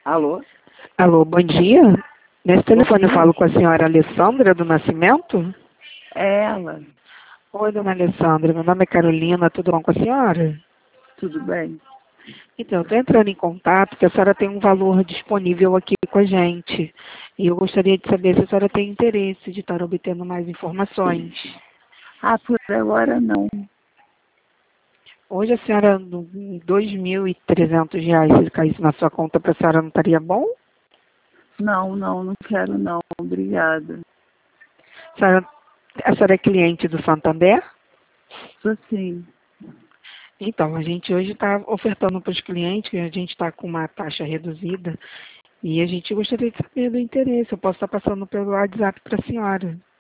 Alô? Alô, bom dia. Nesse telefone eu dia. falo com a senhora Alessandra do Nascimento? É ela. Oi, dona Alessandra, meu nome é Carolina, tudo bom com a senhora? Tudo bem? Então, eu estou entrando em contato porque a senhora tem um valor disponível aqui com a gente. E eu gostaria de saber se a senhora tem interesse de estar obtendo mais informações. Ah, por agora não. Hoje a senhora, R$ 2.300, se caísse na sua conta, para a senhora não estaria bom? Não quero não. Obrigada. A senhora é cliente do Santander? Sou sim. Então, a gente hoje está ofertando para os clientes, que a gente está com uma taxa reduzida, e a gente gostaria de saber do interesse. Eu posso estar passando pelo WhatsApp para a senhora.